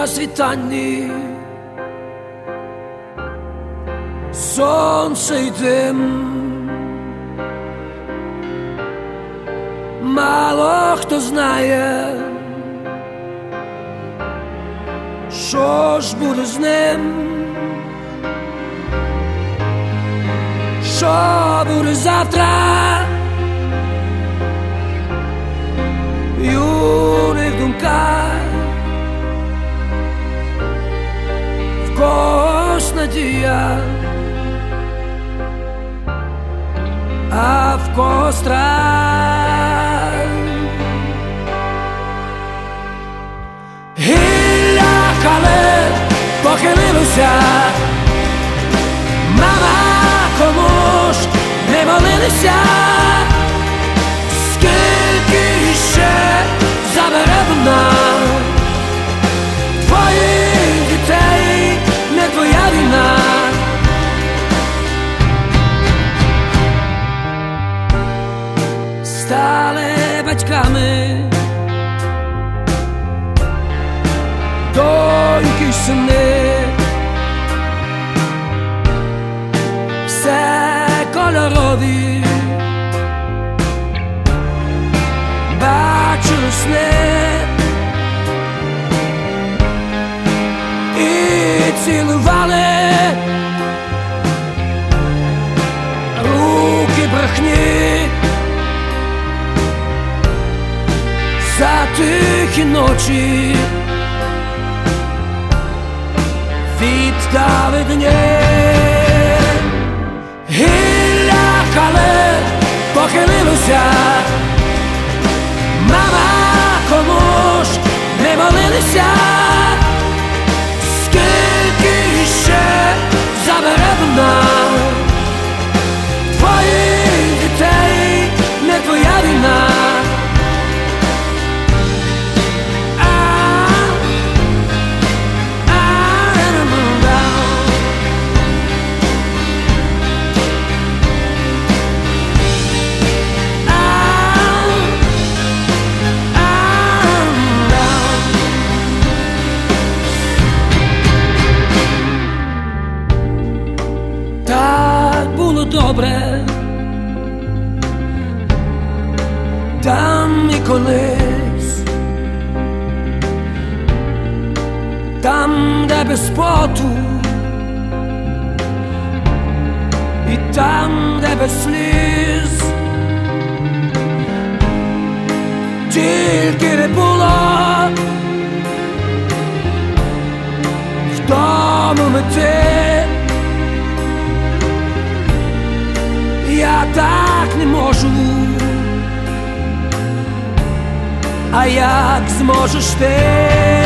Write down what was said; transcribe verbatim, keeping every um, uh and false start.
на світанні сонце й дим. Мало хто знає, що ж буде з ним, що буде завтра. В юних думках в когось надія, а в когось страх. Гілля халет похилилося, мама, кому ж не молилися, скільки ще забере вона твоїх дітей, не твоя війна. Стали батьками доньки й сини, все кольорові, бачили сни і цілували руки брехні за тихі ночі, віддали дні. Гілля халет похилилося, мама, кому ж не молилися, скільки ще забере вона твоїх дітей, не твоя війна. Добре там і колись, там, де без поту, і там, де без сліз, тільки не було в тому мети. Я так не можу, а як зможеш ти?